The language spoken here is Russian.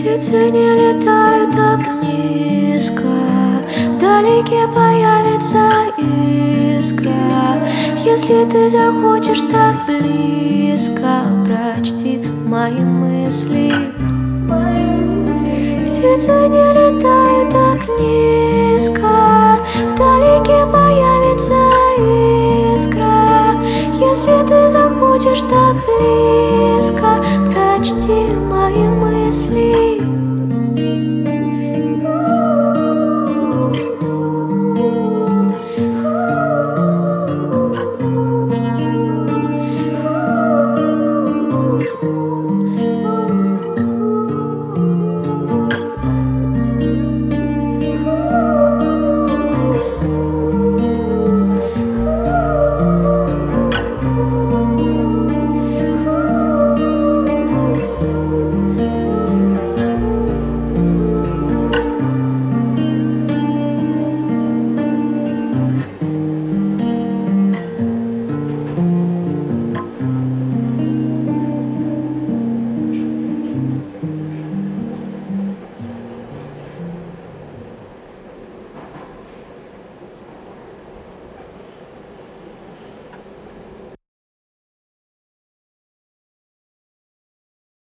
Птицы не летают так низко, вдалеке появится искра. Если ты захочешь так близко, прочти мои мысли. Птицы не летают так низко, вдалеке появится искра. Если ты захочешь так близко, прочти